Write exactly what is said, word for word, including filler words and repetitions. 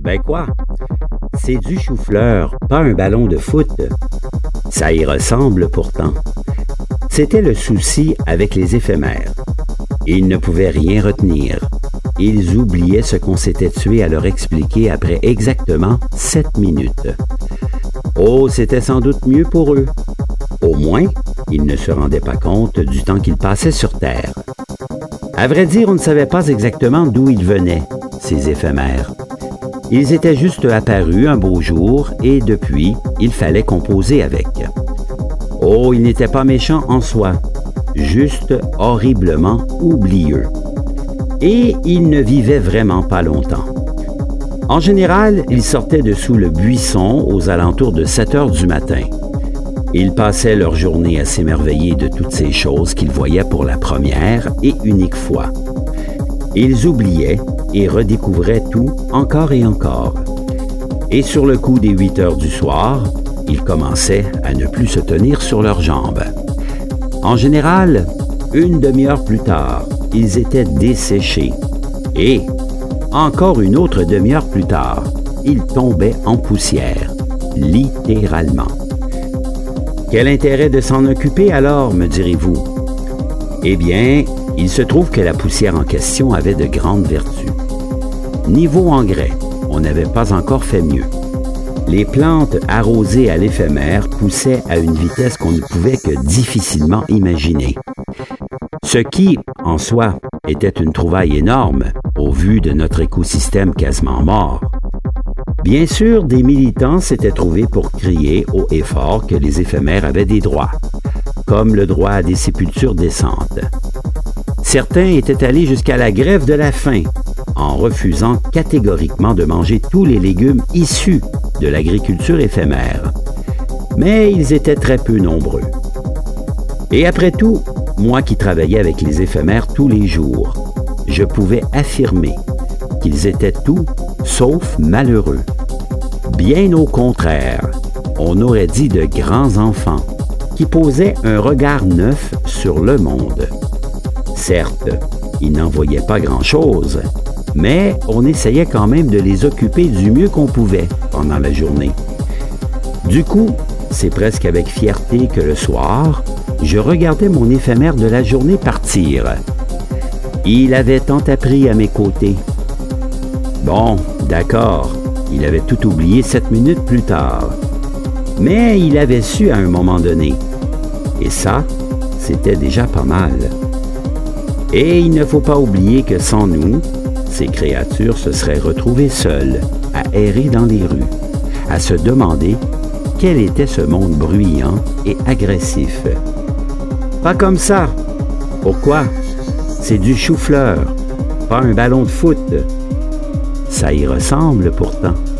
Ben quoi? C'est du chou-fleur, pas un ballon de foot. Ça y ressemble pourtant. C'était le souci avec les éphémères. Ils ne pouvaient rien retenir. Ils oubliaient ce qu'on s'était tué à leur expliquer après exactement sept minutes. Oh, c'était sans doute mieux pour eux. Au moins, ils ne se rendaient pas compte du temps qu'ils passaient sur Terre. À vrai dire, on ne savait pas exactement d'où ils venaient, ces éphémères. Ils étaient juste apparus un beau jour et depuis, il fallait composer avec. Oh, ils n'étaient pas méchants en soi, juste horriblement oublieux. Et ils ne vivaient vraiment pas longtemps. En général, ils sortaient de sous le buisson aux alentours de sept heures du matin. Ils passaient leur journée à s'émerveiller de toutes ces choses qu'ils voyaient pour la première et unique fois. Ils oubliaient et redécouvraient tout encore et encore. Et sur le coup des huit heures du soir, ils commençaient à ne plus se tenir sur leurs jambes. En général, une demi-heure plus tard, ils étaient desséchés. Et, encore une autre demi-heure plus tard, ils tombaient en poussière, littéralement. Quel intérêt de s'en occuper alors, me direz-vous? Eh bien, il se trouve que la poussière en question avait de grandes vertus. Niveau engrais, on n'avait pas encore fait mieux. Les plantes arrosées à l'éphémère poussaient à une vitesse qu'on ne pouvait que difficilement imaginer. Ce qui, en soi, était une trouvaille énorme au vu de notre écosystème quasiment mort. Bien sûr, des militants s'étaient trouvés pour crier haut et fort que les éphémères avaient des droits, comme le droit à des sépultures décentes. Certains étaient allés jusqu'à la grève de la faim, en refusant catégoriquement de manger tous les légumes issus de l'agriculture éphémère. Mais ils étaient très peu nombreux. Et après tout, moi qui travaillais avec les éphémères tous les jours, je pouvais affirmer qu'ils étaient tout sauf malheureux. Bien au contraire, on aurait dit de grands enfants qui posaient un regard neuf sur le monde. Certes, ils n'en voyaient pas grand-chose, mais on essayait quand même de les occuper du mieux qu'on pouvait pendant la journée. Du coup, c'est presque avec fierté que le soir, je regardais mon éphémère de la journée partir. Il avait tant appris à mes côtés. Bon, d'accord, il avait tout oublié sept minutes plus tard. Mais il avait su à un moment donné. Et ça, c'était déjà pas mal. Et il ne faut pas oublier que sans nous, ces créatures se seraient retrouvées seules, à errer dans les rues, à se demander quel était ce monde bruyant et agressif. Pas comme ça. Pourquoi? C'est du chou-fleur, pas un ballon de foot. Ça y ressemble pourtant.